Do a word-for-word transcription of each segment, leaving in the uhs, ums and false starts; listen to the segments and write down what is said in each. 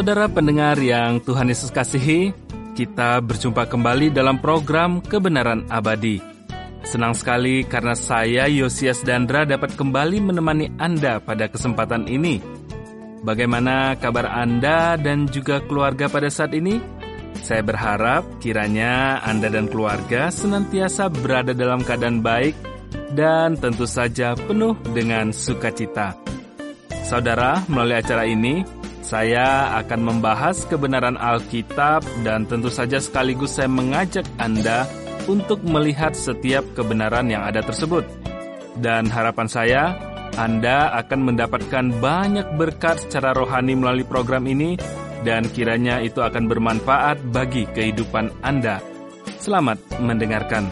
Saudara pendengar yang Tuhan Yesus kasihi, kita berjumpa kembali dalam program Kebenaran Abadi. Senang sekali karena saya, Yosias Dandra, dapat kembali menemani Anda pada kesempatan ini. Bagaimana kabar Anda dan juga keluarga pada saat ini? Saya berharap kiranya Anda dan keluarga senantiasa berada dalam keadaan baik dan tentu saja penuh dengan sukacita. Saudara, melalui acara ini, saya akan membahas kebenaran Alkitab dan tentu saja sekaligus saya mengajak Anda untuk melihat setiap kebenaran yang ada tersebut. Dan harapan saya, Anda akan mendapatkan banyak berkat secara rohani melalui program ini dan kiranya itu akan bermanfaat bagi kehidupan Anda. Selamat mendengarkan.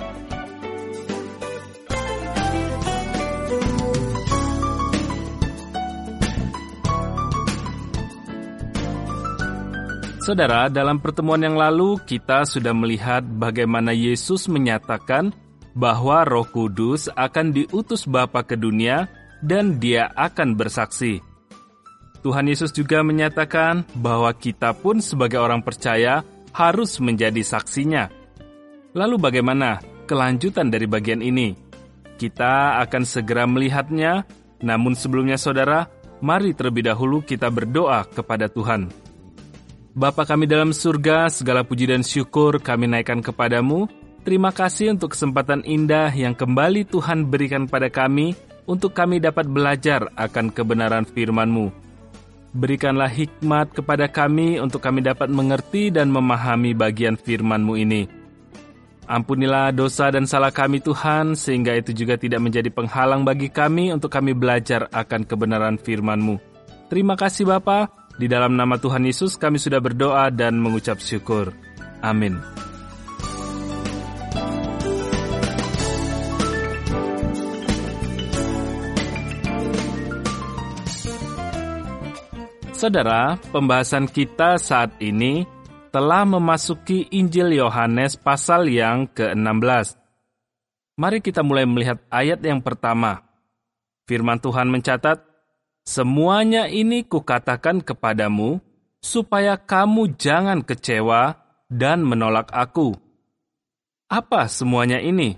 Saudara, dalam pertemuan yang lalu kita sudah melihat bagaimana Yesus menyatakan bahwa Roh Kudus akan diutus Bapa ke dunia dan Dia akan bersaksi. Tuhan Yesus juga menyatakan bahwa kita pun sebagai orang percaya harus menjadi saksinya. Lalu bagaimana kelanjutan dari bagian ini? Kita akan segera melihatnya, namun sebelumnya saudara, mari terlebih dahulu kita berdoa kepada Tuhan. Bapa kami dalam surga, segala puji dan syukur kami naikkan kepadamu. Terima kasih untuk kesempatan indah yang kembali Tuhan berikan pada kami untuk kami dapat belajar akan kebenaran firman-Mu. Berikanlah hikmat kepada kami untuk kami dapat mengerti dan memahami bagian firman-Mu ini. Ampunilah dosa dan salah kami Tuhan, sehingga itu juga tidak menjadi penghalang bagi kami untuk kami belajar akan kebenaran firman-Mu. Terima kasih Bapa. Di dalam nama Tuhan Yesus kami sudah berdoa dan mengucap syukur. Amin. Saudara, pembahasan kita saat ini telah memasuki Injil Yohanes pasal yang ke enam belas. Mari kita mulai melihat ayat yang pertama. Firman Tuhan mencatat, "Semuanya ini kukatakan kepadamu, supaya kamu jangan kecewa dan menolak aku." Apa semuanya ini?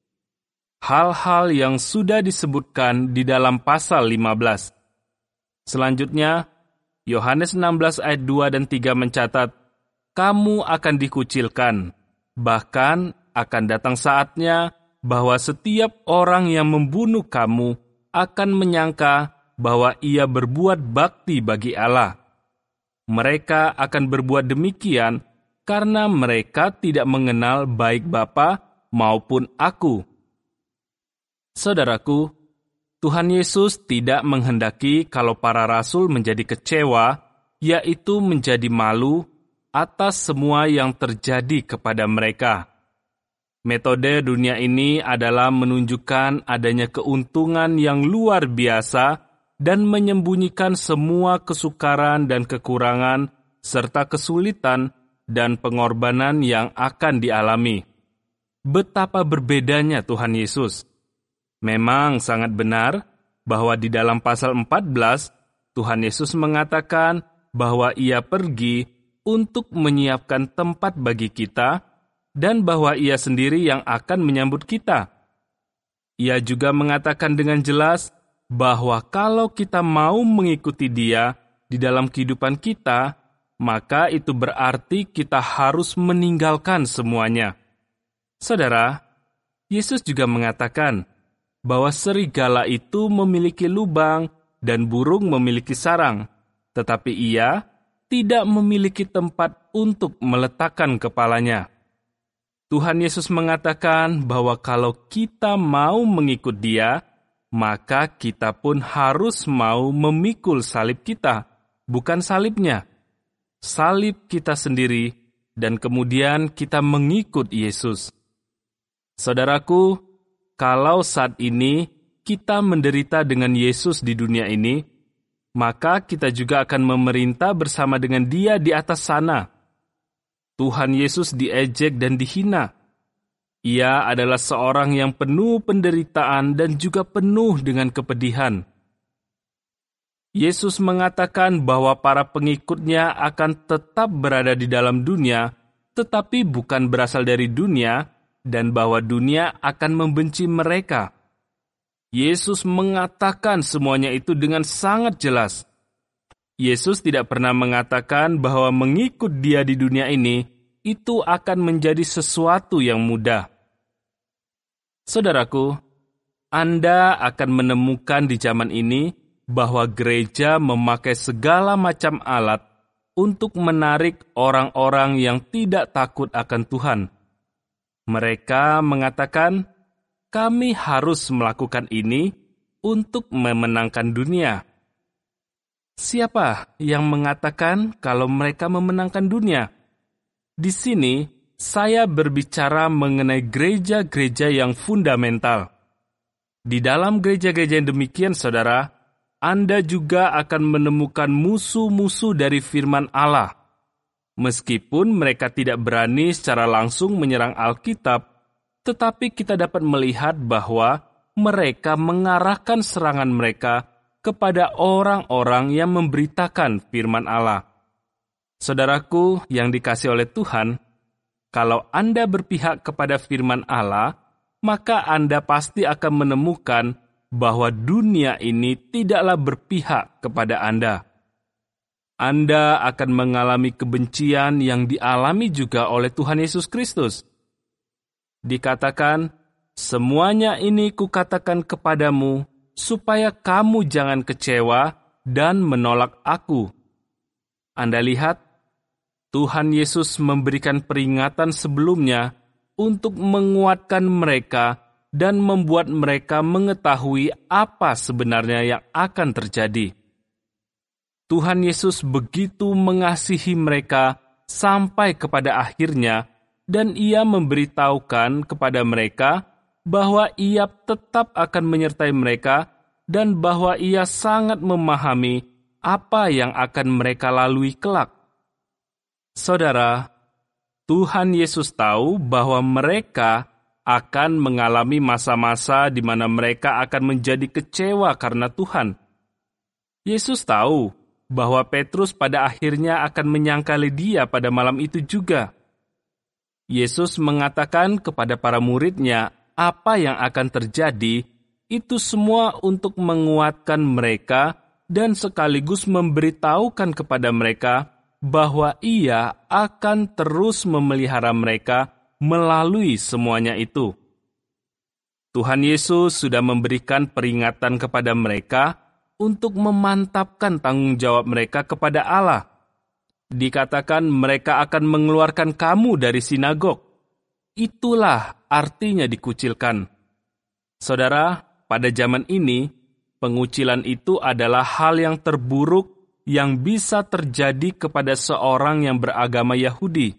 Hal-hal yang sudah disebutkan di dalam pasal lima belas. Selanjutnya, Yohanes enam belas ayat dua dan tiga mencatat, "Kamu akan dikucilkan, bahkan akan datang saatnya bahwa setiap orang yang membunuh kamu akan menyangka bahwa ia berbuat bakti bagi Allah. Mereka akan berbuat demikian karena mereka tidak mengenal baik Bapa maupun aku." Saudaraku, Tuhan Yesus tidak menghendaki kalau para rasul menjadi kecewa, yaitu menjadi malu atas semua yang terjadi kepada mereka. Metode dunia ini adalah menunjukkan adanya keuntungan yang luar biasa dan menyembunyikan semua kesukaran dan kekurangan, serta kesulitan dan pengorbanan yang akan dialami. Betapa berbedanya Tuhan Yesus. Memang sangat benar bahwa di dalam pasal empat belas, Tuhan Yesus mengatakan bahwa Ia pergi untuk menyiapkan tempat bagi kita, dan bahwa Ia sendiri yang akan menyambut kita. Ia juga mengatakan dengan jelas bahwa kalau kita mau mengikuti Dia di dalam kehidupan kita, maka itu berarti kita harus meninggalkan semuanya. Saudara, Yesus juga mengatakan bahwa serigala itu memiliki lubang dan burung memiliki sarang, tetapi ia tidak memiliki tempat untuk meletakkan kepalanya. Tuhan Yesus mengatakan bahwa kalau kita mau mengikut Dia, maka kita pun harus mau memikul salib kita, bukan salibnya. Salib kita sendiri, dan kemudian kita mengikut Yesus. Saudaraku, kalau saat ini kita menderita dengan Yesus di dunia ini, maka kita juga akan memerintah bersama dengan Dia di atas sana. Tuhan Yesus diejek dan dihina. Ia adalah seorang yang penuh penderitaan dan juga penuh dengan kepedihan. Yesus mengatakan bahwa para pengikutnya akan tetap berada di dalam dunia, tetapi bukan berasal dari dunia, dan bahwa dunia akan membenci mereka. Yesus mengatakan semuanya itu dengan sangat jelas. Yesus tidak pernah mengatakan bahwa mengikut Dia di dunia ini itu akan menjadi sesuatu yang mudah. Saudaraku, Anda akan menemukan di zaman ini bahwa gereja memakai segala macam alat untuk menarik orang-orang yang tidak takut akan Tuhan. Mereka mengatakan, kami harus melakukan ini untuk memenangkan dunia. Siapa yang mengatakan kalau mereka memenangkan dunia? Di sini, saya berbicara mengenai gereja-gereja yang fundamental. Di dalam gereja-gereja yang demikian, saudara, Anda juga akan menemukan musuh-musuh dari firman Allah. Meskipun mereka tidak berani secara langsung menyerang Alkitab, tetapi kita dapat melihat bahwa mereka mengarahkan serangan mereka kepada orang-orang yang memberitakan firman Allah. Saudaraku yang dikasihi oleh Tuhan, kalau Anda berpihak kepada firman Allah, maka Anda pasti akan menemukan bahwa dunia ini tidaklah berpihak kepada Anda. Anda akan mengalami kebencian yang dialami juga oleh Tuhan Yesus Kristus. Dikatakan, semuanya ini kukatakan kepadamu, supaya kamu jangan kecewa dan menolak aku. Anda lihat, Tuhan Yesus memberikan peringatan sebelumnya untuk menguatkan mereka dan membuat mereka mengetahui apa sebenarnya yang akan terjadi. Tuhan Yesus begitu mengasihi mereka sampai kepada akhirnya, dan Ia memberitahukan kepada mereka bahwa Ia tetap akan menyertai mereka dan bahwa Ia sangat memahami apa yang akan mereka lalui kelak. Saudara, Tuhan Yesus tahu bahwa mereka akan mengalami masa-masa di mana mereka akan menjadi kecewa karena Tuhan. Yesus tahu bahwa Petrus pada akhirnya akan menyangkali Dia pada malam itu juga. Yesus mengatakan kepada para murid-Nya apa yang akan terjadi, itu semua untuk menguatkan mereka dan sekaligus memberitahukan kepada mereka bahwa Ia akan terus memelihara mereka melalui semuanya itu. Tuhan Yesus sudah memberikan peringatan kepada mereka untuk memantapkan tanggung jawab mereka kepada Allah. Dikatakan mereka akan mengeluarkan kamu dari sinagog. Itulah artinya dikucilkan. Saudara, pada zaman ini, pengucilan itu adalah hal yang terburuk yang bisa terjadi kepada seorang yang beragama Yahudi.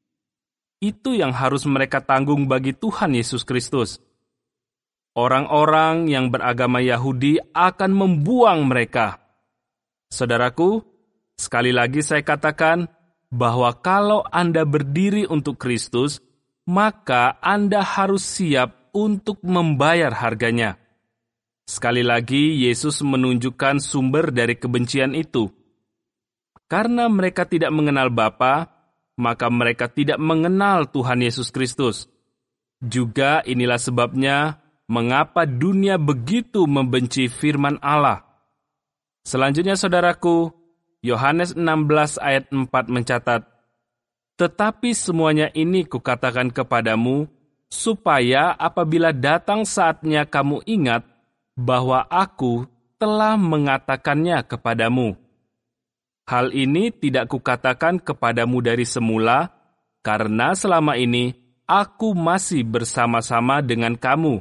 Itu yang harus mereka tanggung bagi Tuhan Yesus Kristus. Orang-orang yang beragama Yahudi akan membuang mereka. Saudaraku, sekali lagi saya katakan bahwa kalau Anda berdiri untuk Kristus, maka Anda harus siap untuk membayar harganya. Sekali lagi, Yesus menunjukkan sumber dari kebencian itu. Karena mereka tidak mengenal Bapa, maka mereka tidak mengenal Tuhan Yesus Kristus. Juga inilah sebabnya mengapa dunia begitu membenci firman Allah. Selanjutnya, saudaraku, Yohanes enam belas ayat empat mencatat, "Tetapi semuanya ini kukatakan kepadamu, supaya apabila datang saatnya kamu ingat bahwa aku telah mengatakannya kepadamu. Hal ini tidak kukatakan kepadamu dari semula, karena selama ini aku masih bersama-sama dengan kamu."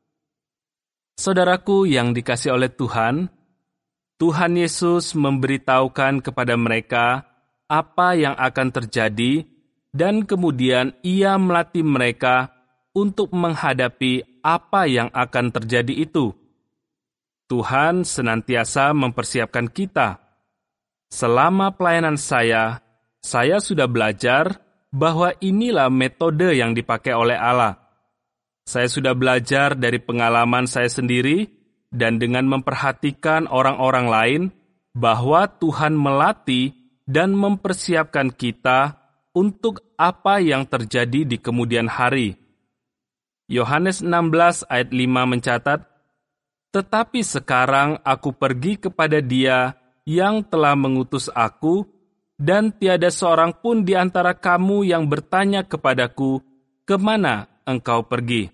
Saudaraku yang dikasihi oleh Tuhan, Tuhan Yesus memberitahukan kepada mereka apa yang akan terjadi, dan kemudian Ia melatih mereka untuk menghadapi apa yang akan terjadi itu. Tuhan senantiasa mempersiapkan kita. Selama pelayanan saya, saya sudah belajar bahwa inilah metode yang dipakai oleh Allah. Saya sudah belajar dari pengalaman saya sendiri, dan dengan memperhatikan orang-orang lain, bahwa Tuhan melatih dan mempersiapkan kita untuk apa yang terjadi di kemudian hari. Yohanes enam belas ayat lima mencatat, "Tetapi sekarang aku pergi kepada Dia yang telah mengutus aku, dan tiada seorang pun di antara kamu yang bertanya kepadaku, kemana engkau pergi?"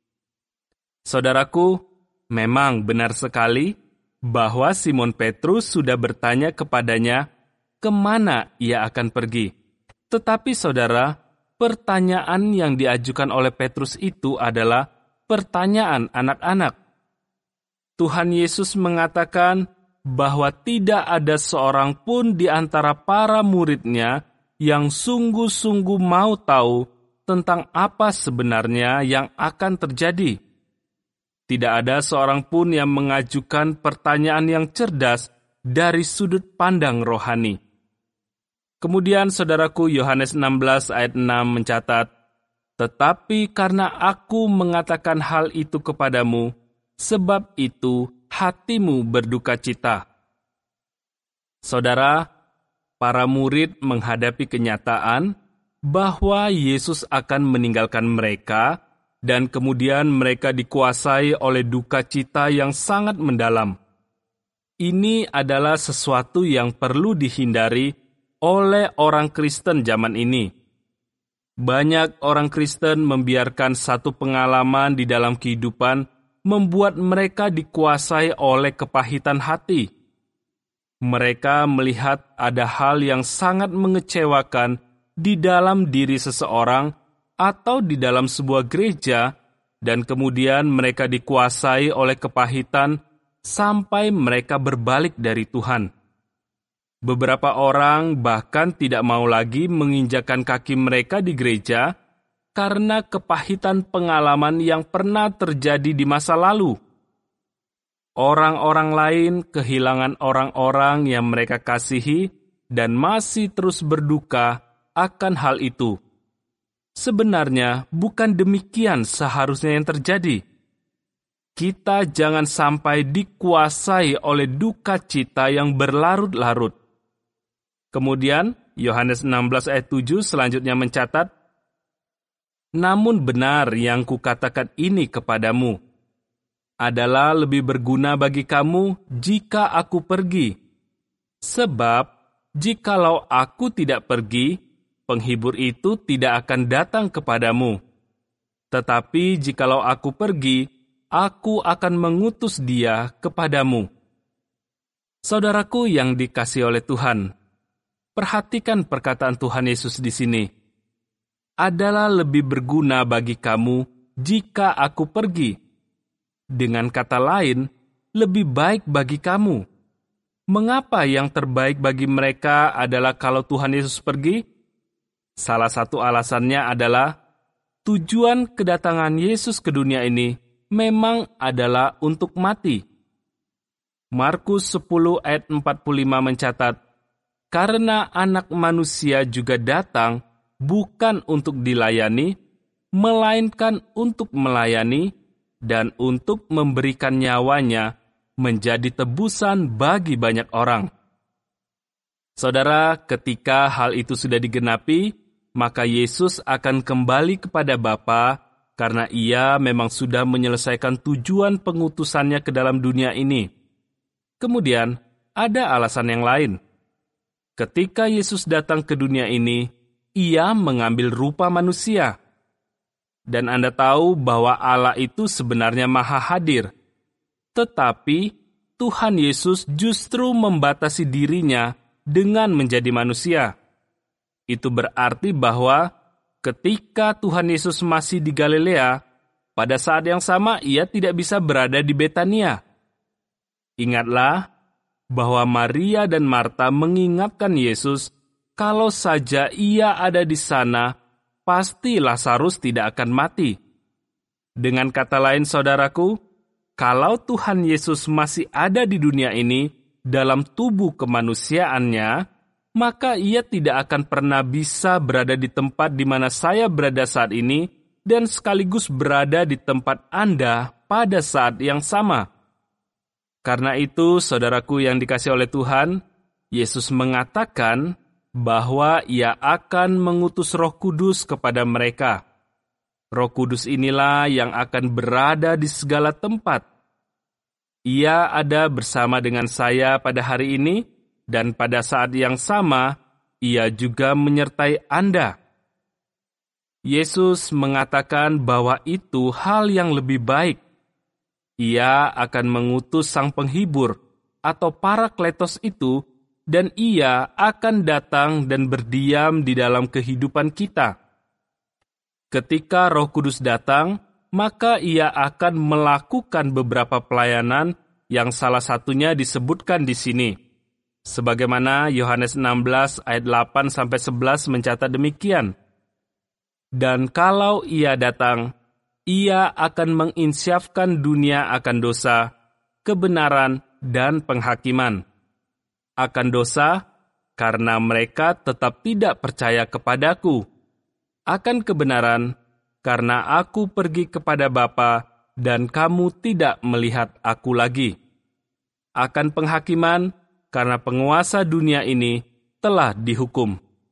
Saudaraku, memang benar sekali bahwa Simon Petrus sudah bertanya kepadanya kemana ia akan pergi. Tetapi saudara, pertanyaan yang diajukan oleh Petrus itu adalah pertanyaan anak-anak. Tuhan Yesus mengatakan bahwa tidak ada seorang pun di antara para murid-Nya yang sungguh-sungguh mau tahu tentang apa sebenarnya yang akan terjadi. Tidak ada seorang pun yang mengajukan pertanyaan yang cerdas dari sudut pandang rohani. Kemudian saudaraku, Yohanes enam belas ayat enam mencatat, "Tetapi karena aku mengatakan hal itu kepadamu, sebab itu hatimu berduka cita." Saudara, para murid menghadapi kenyataan bahwa Yesus akan meninggalkan mereka dan kemudian mereka dikuasai oleh duka cita yang sangat mendalam. Ini adalah sesuatu yang perlu dihindari oleh orang Kristen zaman ini. Banyak orang Kristen membiarkan satu pengalaman di dalam kehidupan membuat mereka dikuasai oleh kepahitan hati. Mereka melihat ada hal yang sangat mengecewakan di dalam diri seseorang atau di dalam sebuah gereja, dan kemudian mereka dikuasai oleh kepahitan sampai mereka berbalik dari Tuhan. Beberapa orang bahkan tidak mau lagi menginjakkan kaki mereka di gereja karena kepahitan pengalaman yang pernah terjadi di masa lalu. Orang-orang lain kehilangan orang-orang yang mereka kasihi dan masih terus berduka akan hal itu. Sebenarnya bukan demikian seharusnya yang terjadi. Kita jangan sampai dikuasai oleh duka cita yang berlarut-larut. Kemudian, Yohanes enam belas ayat tujuh selanjutnya mencatat, "Namun benar yang kukatakan ini kepadamu, adalah lebih berguna bagi kamu jika aku pergi. Sebab, jikalau aku tidak pergi, penghibur itu tidak akan datang kepadamu. Tetapi jikalau aku pergi, aku akan mengutus Dia kepadamu." Saudaraku yang dikasihi oleh Tuhan, perhatikan perkataan Tuhan Yesus di sini. Adalah lebih berguna bagi kamu jika aku pergi. Dengan kata lain, lebih baik bagi kamu. Mengapa yang terbaik bagi mereka adalah kalau Tuhan Yesus pergi? Salah satu alasannya adalah tujuan kedatangan Yesus ke dunia ini memang adalah untuk mati. Markus sepuluh ayat empat puluh lima mencatat, "Karena anak manusia juga datang bukan untuk dilayani, melainkan untuk melayani dan untuk memberikan nyawanya menjadi tebusan bagi banyak orang." Saudara, ketika hal itu sudah digenapi, maka Yesus akan kembali kepada Bapa karena Ia memang sudah menyelesaikan tujuan pengutusannya ke dalam dunia ini. Kemudian, ada alasan yang lain. Ketika Yesus datang ke dunia ini, Ia mengambil rupa manusia. Dan Anda tahu bahwa Allah itu sebenarnya maha hadir. Tetapi Tuhan Yesus justru membatasi dirinya dengan menjadi manusia. Itu berarti bahwa ketika Tuhan Yesus masih di Galilea, pada saat yang sama Ia tidak bisa berada di Betania. Ingatlah bahwa Maria dan Marta mengingatkan Yesus, kalau saja Ia ada di sana, pasti Lazarus tidak akan mati. Dengan kata lain, saudaraku, kalau Tuhan Yesus masih ada di dunia ini dalam tubuh kemanusiaannya, maka Ia tidak akan pernah bisa berada di tempat di mana saya berada saat ini dan sekaligus berada di tempat Anda pada saat yang sama. Karena itu, saudaraku yang dikasihi oleh Tuhan, Yesus mengatakan bahwa Ia akan mengutus Roh Kudus kepada mereka. Roh Kudus inilah yang akan berada di segala tempat. Ia ada bersama dengan saya pada hari ini, dan pada saat yang sama, Ia juga menyertai Anda. Yesus mengatakan bahwa itu hal yang lebih baik. Ia akan mengutus Sang Penghibur atau Parakletos itu, dan Ia akan datang dan berdiam di dalam kehidupan kita. Ketika Roh Kudus datang, maka Ia akan melakukan beberapa pelayanan yang salah satunya disebutkan di sini. Sebagaimana Yohanes enam belas ayat delapan sampai sebelas mencatat demikian. Dan kalau Ia datang, Ia akan menginsyafkan dunia akan dosa, kebenaran, dan penghakiman. Akan dosa, karena mereka tetap tidak percaya kepadaku. Akan kebenaran, karena aku pergi kepada Bapa, dan kamu tidak melihat aku lagi. Akan penghakiman, karena penguasa dunia ini telah dihukum.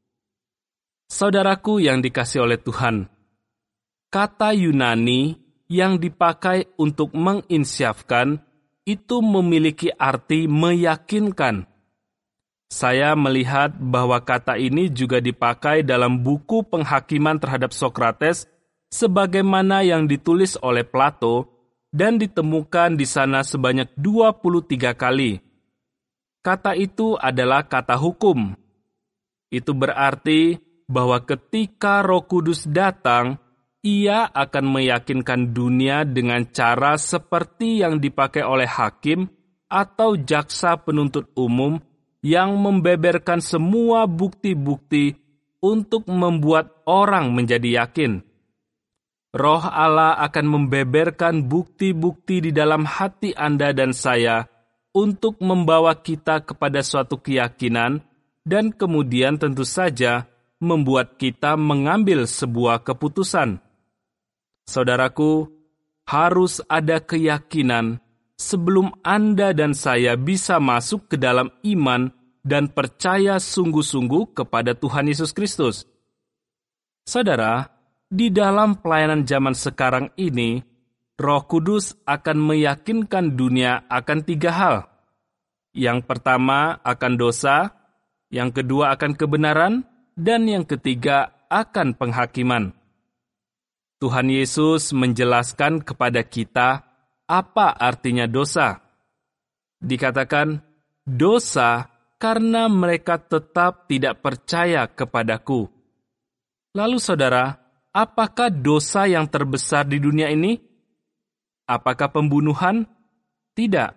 Saudaraku yang dikasihi oleh Tuhan, kata Yunani yang dipakai untuk menginsyafkan itu memiliki arti meyakinkan. Saya melihat bahwa kata ini juga dipakai dalam buku penghakiman terhadap Sokrates sebagaimana yang ditulis oleh Plato dan ditemukan di sana sebanyak dua puluh tiga kali. Kata itu adalah kata hukum. Itu berarti bahwa ketika Roh Kudus datang, Ia akan meyakinkan dunia dengan cara seperti yang dipakai oleh hakim atau jaksa penuntut umum yang membeberkan semua bukti-bukti untuk membuat orang menjadi yakin. Roh Allah akan membeberkan bukti-bukti di dalam hati Anda dan saya untuk membawa kita kepada suatu keyakinan dan kemudian tentu saja membuat kita mengambil sebuah keputusan. Saudaraku, harus ada keyakinan sebelum Anda dan saya bisa masuk ke dalam iman dan percaya sungguh-sungguh kepada Tuhan Yesus Kristus. Saudara, di dalam pelayanan zaman sekarang ini, Roh Kudus akan meyakinkan dunia akan tiga hal. Yang pertama akan dosa, yang kedua akan kebenaran, dan yang ketiga akan penghakiman. Tuhan Yesus menjelaskan kepada kita apa artinya dosa. Dikatakan, dosa karena mereka tetap tidak percaya kepadaku. Lalu saudara, apakah dosa yang terbesar di dunia ini? Apakah pembunuhan? Tidak.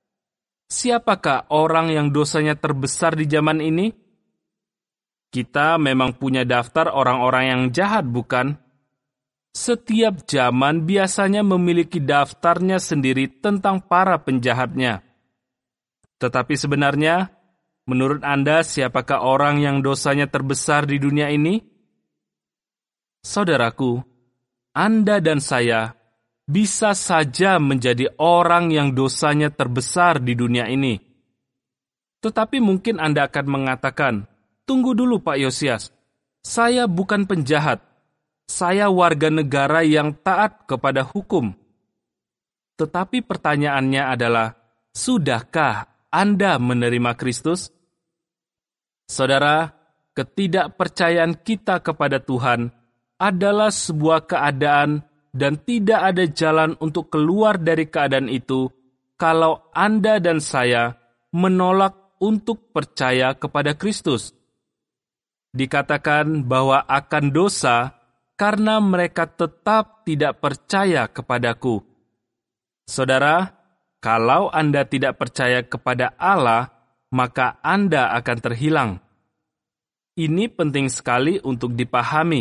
Siapakah orang yang dosanya terbesar di zaman ini? Kita memang punya daftar orang-orang yang jahat, bukan? Setiap zaman biasanya memiliki daftarnya sendiri tentang para penjahatnya. Tetapi sebenarnya, menurut Anda siapakah orang yang dosanya terbesar di dunia ini? Saudaraku, Anda dan saya bisa saja menjadi orang yang dosanya terbesar di dunia ini. Tetapi mungkin Anda akan mengatakan, tunggu dulu Pak Yosias, saya bukan penjahat. Saya warga negara yang taat kepada hukum. Tetapi pertanyaannya adalah, sudahkah Anda menerima Kristus? Saudara, ketidakpercayaan kita kepada Tuhan adalah sebuah keadaan dan tidak ada jalan untuk keluar dari keadaan itu kalau Anda dan saya menolak untuk percaya kepada Kristus. Dikatakan bahwa akan dosa karena mereka tetap tidak percaya kepadaku. Saudara, kalau Anda tidak percaya kepada Allah, maka Anda akan terhilang. Ini penting sekali untuk dipahami.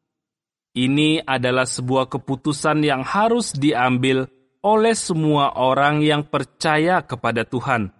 Ini adalah sebuah keputusan yang harus diambil oleh semua orang yang percaya kepada Tuhan.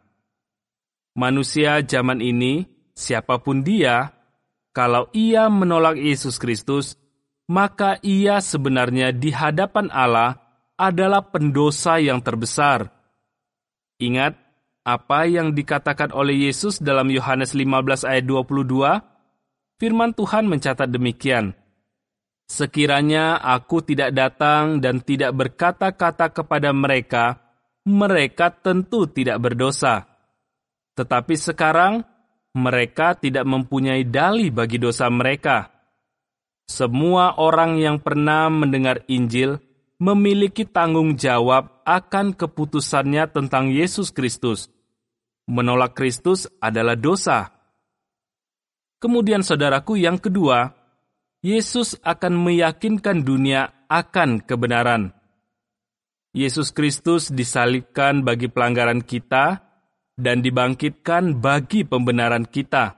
Manusia zaman ini, siapapun dia, kalau ia menolak Yesus Kristus, maka ia sebenarnya di hadapan Allah adalah pendosa yang terbesar. Ingat apa yang dikatakan oleh Yesus dalam Yohanes lima belas ayat dua puluh dua? Firman Tuhan mencatat demikian, "Sekiranya aku tidak datang dan tidak berkata-kata kepada mereka, mereka tentu tidak berdosa. Tetapi sekarang, mereka tidak mempunyai dalih bagi dosa mereka." Semua orang yang pernah mendengar Injil memiliki tanggung jawab akan keputusannya tentang Yesus Kristus. Menolak Kristus adalah dosa. Kemudian saudaraku yang kedua, Yesus akan meyakinkan dunia akan kebenaran. Yesus Kristus disalibkan bagi pelanggaran kita dan dibangkitkan bagi pembenaran kita.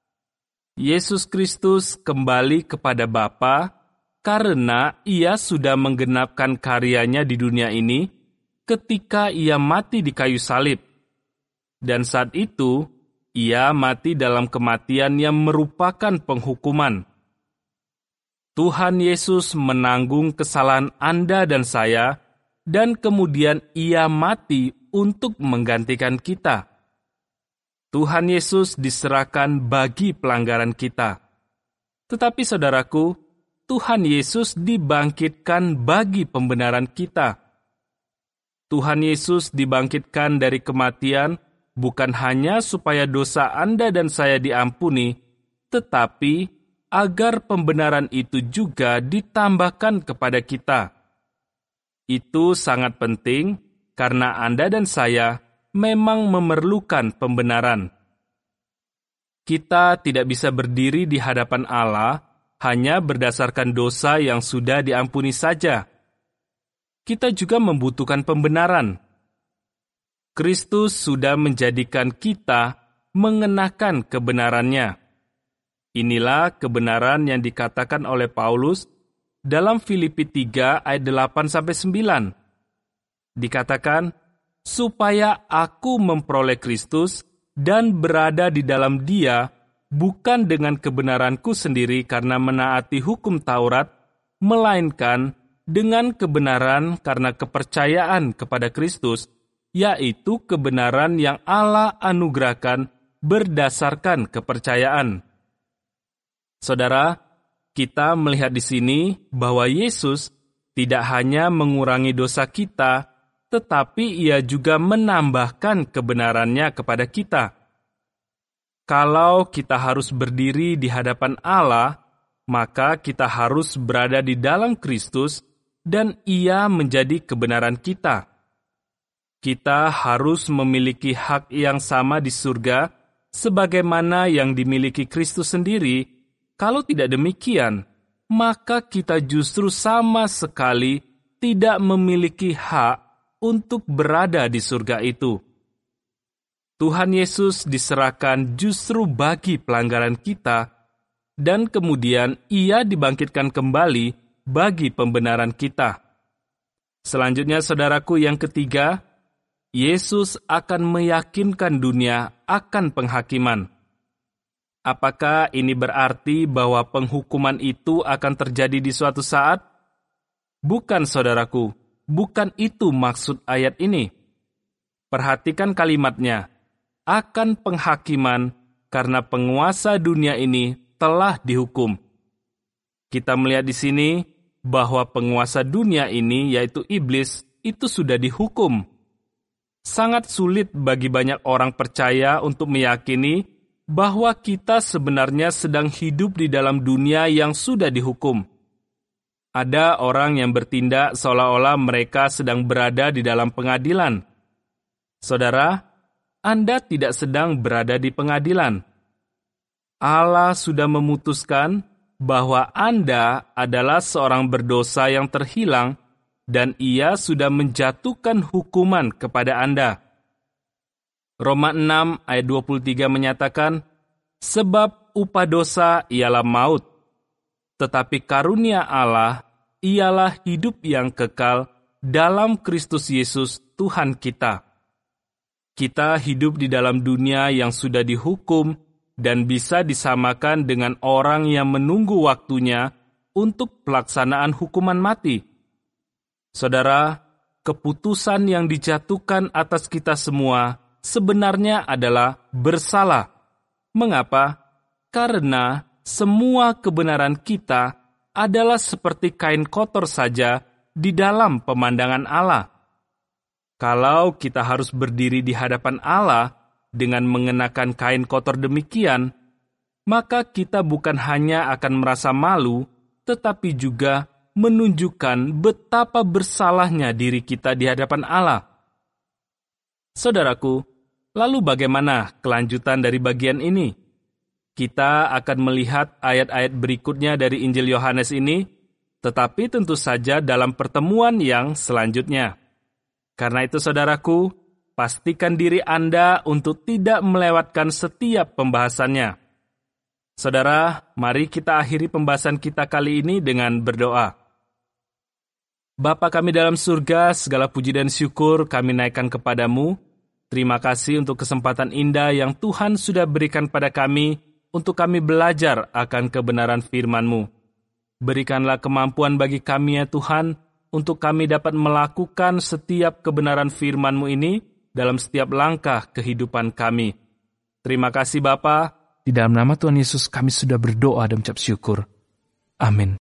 Yesus Kristus kembali kepada Bapa karena Ia sudah menggenapkan karyanya di dunia ini ketika Ia mati di kayu salib. Dan saat itu, Ia mati dalam kematian yang merupakan penghukuman. Tuhan Yesus menanggung kesalahan Anda dan saya, dan kemudian Ia mati untuk menggantikan kita. Tuhan Yesus diserahkan bagi pelanggaran kita. Tetapi saudaraku, Tuhan Yesus dibangkitkan bagi pembenaran kita. Tuhan Yesus dibangkitkan dari kematian bukan hanya supaya dosa Anda dan saya diampuni, tetapi agar pembenaran itu juga ditambahkan kepada kita. Itu sangat penting karena Anda dan saya memang memerlukan pembenaran. Kita tidak bisa berdiri di hadapan Allah hanya berdasarkan dosa yang sudah diampuni saja. Kita juga membutuhkan pembenaran. Kristus sudah menjadikan kita mengenakan kebenarannya. Inilah kebenaran yang dikatakan oleh Paulus dalam Filipi tiga ayat delapan sampai sembilan. Dikatakan, supaya aku memperoleh Kristus dan berada di dalam Dia, bukan dengan kebenaranku sendiri karena menaati hukum Taurat, melainkan dengan kebenaran karena kepercayaan kepada Kristus, yaitu kebenaran yang Allah anugerahkan berdasarkan kepercayaan. Saudara, kita melihat di sini bahwa Yesus tidak hanya mengurangi dosa kita, tetapi Ia juga menambahkan kebenarannya kepada kita. Kalau kita harus berdiri di hadapan Allah, maka kita harus berada di dalam Kristus dan Ia menjadi kebenaran kita. Kita harus memiliki hak yang sama di surga sebagaimana yang dimiliki Kristus sendiri. Kalau tidak demikian, maka kita justru sama sekali tidak memiliki hak untuk berada di surga itu. Tuhan Yesus diserahkan justru bagi pelanggaran kita, dan kemudian Ia dibangkitkan kembali bagi pembenaran kita. Selanjutnya, saudaraku yang ketiga, Yesus akan meyakinkan dunia akan penghakiman. Apakah ini berarti bahwa penghukuman itu akan terjadi di suatu saat? Bukan, saudaraku. Bukan itu maksud ayat ini. Perhatikan kalimatnya, akan penghakiman karena penguasa dunia ini telah dihukum. Kita melihat di sini bahwa penguasa dunia ini, yaitu iblis, itu sudah dihukum. Sangat sulit bagi banyak orang percaya untuk meyakini bahwa kita sebenarnya sedang hidup di dalam dunia yang sudah dihukum. Ada orang yang bertindak seolah-olah mereka sedang berada di dalam pengadilan. Saudara, Anda tidak sedang berada di pengadilan. Allah sudah memutuskan bahwa Anda adalah seorang berdosa yang terhilang dan Ia sudah menjatuhkan hukuman kepada Anda. Roma enam ayat dua puluh tiga menyatakan, sebab upah dosa ialah maut, tetapi karunia Allah ialah hidup yang kekal dalam Kristus Yesus Tuhan kita. Kita hidup di dalam dunia yang sudah dihukum dan bisa disamakan dengan orang yang menunggu waktunya untuk pelaksanaan hukuman mati. Saudara, keputusan yang dijatuhkan atas kita semua sebenarnya adalah bersalah. Mengapa? Karena semua kebenaran kita adalah seperti kain kotor saja di dalam pemandangan Allah. Kalau kita harus berdiri di hadapan Allah dengan mengenakan kain kotor demikian, maka kita bukan hanya akan merasa malu, tetapi juga menunjukkan betapa bersalahnya diri kita di hadapan Allah. Saudaraku, lalu bagaimana kelanjutan dari bagian ini? Kita akan melihat ayat-ayat berikutnya dari Injil Yohanes ini, tetapi tentu saja dalam pertemuan yang selanjutnya. Karena itu saudaraku, pastikan diri Anda untuk tidak melewatkan setiap pembahasannya. Saudara, mari kita akhiri pembahasan kita kali ini dengan berdoa. Bapa kami dalam surga, segala puji dan syukur kami naikkan kepadamu. Terima kasih untuk kesempatan indah yang Tuhan sudah berikan pada kami untuk kami belajar akan kebenaran firman-Mu. Berikanlah kemampuan bagi kami ya Tuhan, untuk kami dapat melakukan setiap kebenaran firman-Mu ini dalam setiap langkah kehidupan kami. Terima kasih Bapa. Di dalam nama Tuhan Yesus kami sudah berdoa dan ucap syukur. Amin.